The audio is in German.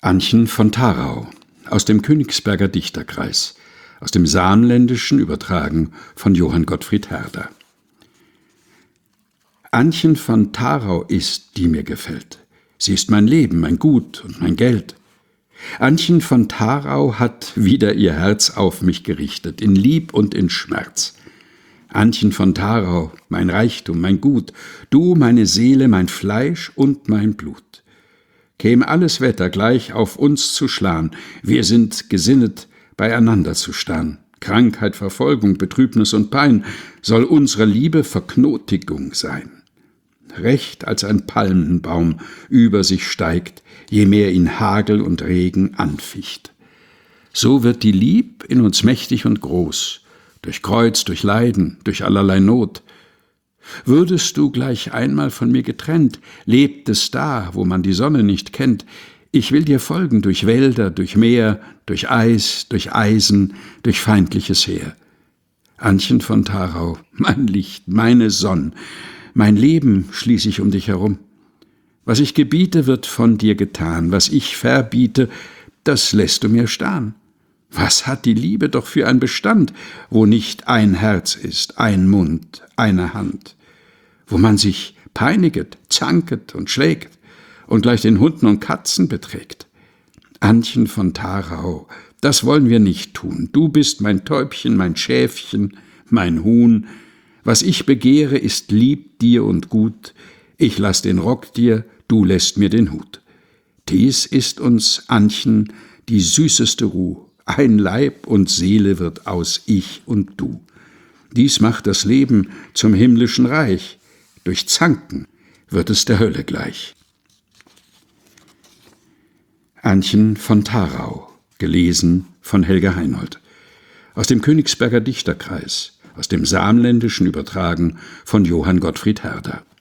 Annchen von Tharau aus dem Königsberger Dichterkreis, aus dem Samländischen übertragen von Johann Gottfried Herder. Annchen von Tharau ist, die mir gefällt. Sie ist mein Leben, mein Gut und mein Geld. Annchen von Tharau hat wieder ihr Herz auf mich gerichtet, in Lieb und in Schmerz. Annchen von Tharau, mein Reichtum, mein Gut, du meine Seele, mein Fleisch und mein Blut. Käm alles Wetter gleich auf uns zu schlan, wir sind gesinnet, beieinander zu starn. Krankheit, Verfolgung, Betrübnis und Pein soll unsere Liebe Verknotigung sein. Recht als ein Palmenbaum über sich steigt, je mehr ihn Hagel und Regen anficht. So wird die Lieb in uns mächtig und groß, durch Kreuz, durch Leiden, durch allerlei Not. Würdest du gleich einmal von mir getrennt, lebtest da, wo man die Sonne nicht kennt, ich will dir folgen durch Wälder, durch Meer, durch Eis, durch Eisen, durch feindliches Heer. Annchen von Tharau, mein Licht, meine Sonn, mein Leben schließ ich um dich herum. Was ich gebiete, wird von dir getan, was ich verbiete, das lässt du mir starren. Was hat die Liebe doch für ein Bestand, wo nicht ein Herz ist, ein Mund, eine Hand, wo man sich peiniget, zanket und schlägt und gleich den Hunden und Katzen beträgt. Annchen von Tharau, das wollen wir nicht tun. Du bist mein Täubchen, mein Schäfchen, mein Huhn. Was ich begehre, ist lieb dir und gut. Ich lass den Rock dir, du lässt mir den Hut. Dies ist uns, Annchen, die süßeste Ruh. Ein Leib und Seele wird aus ich und du. Dies macht das Leben zum himmlischen Reich. Durch Zanken wird es der Hölle gleich. Annchen von Tharau, gelesen von Helga Heinold. Aus dem Königsberger Dichterkreis, aus dem Samländischen übertragen von Johann Gottfried Herder.